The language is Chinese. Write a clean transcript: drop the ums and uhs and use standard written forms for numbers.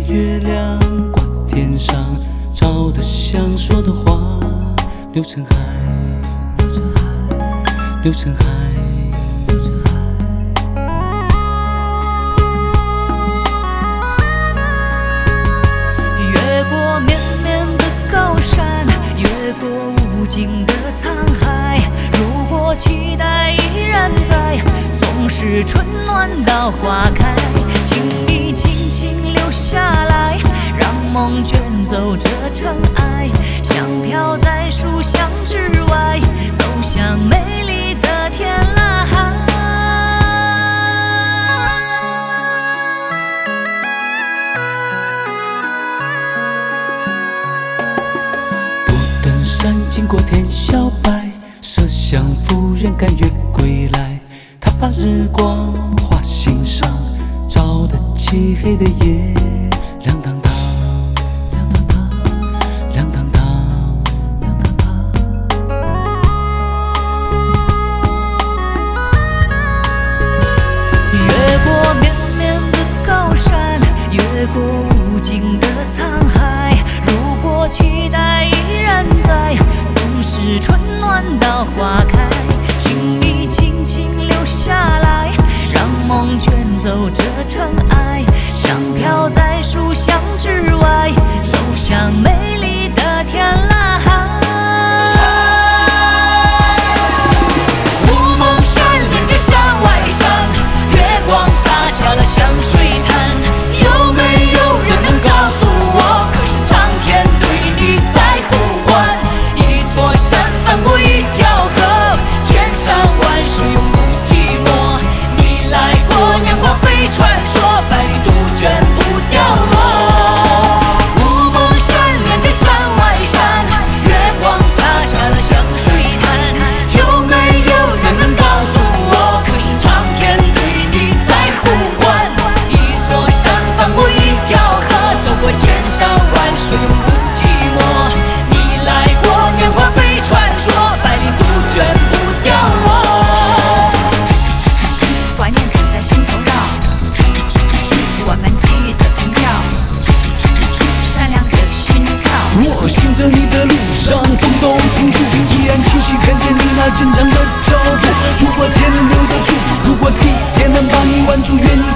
月亮挂天上，照得想说的话流成海，流成海。 越过绵绵的高山，越过无尽的沧海。如果期待依然在，总是春暖到花开。请你轻轻留下来，让梦卷走这尘埃，像飘在书香之外，走向美丽的天籁。 山经过天晓白，麝香夫人甘愿归来。她把日光画心上，照得漆黑的夜亮堂堂，亮堂堂，亮堂堂。 越过绵绵的高山，越过无尽的沧海。如果期待依然在，总是春暖到花开。请你轻轻留下来，让梦卷走这尘埃，像飘在书香之外，走向美丽的天籁。雾蒙山连着山外山，月光洒下了香水滩。有没有人能告诉我，可是苍天对你在呼唤？一座山翻过一条河，千山万水永不寂寞。你来过，年华被传说，百里杜鹃不掉落。雾蒙山连着山外山，月光洒下了香水滩。有没有人能告诉我，可是苍天对你在呼唤？一座山翻过一条河，走过千山万水永不寂寞。你来过，年华被传说，百里杜鹃不掉落。 怀念总在心头绕，我们记忆的凭票，善良的心跳。 我循着你的路上，动动停住，依然清晰看见你那坚强的脚步。如果天留得住，如果地也能把你挽住，愿意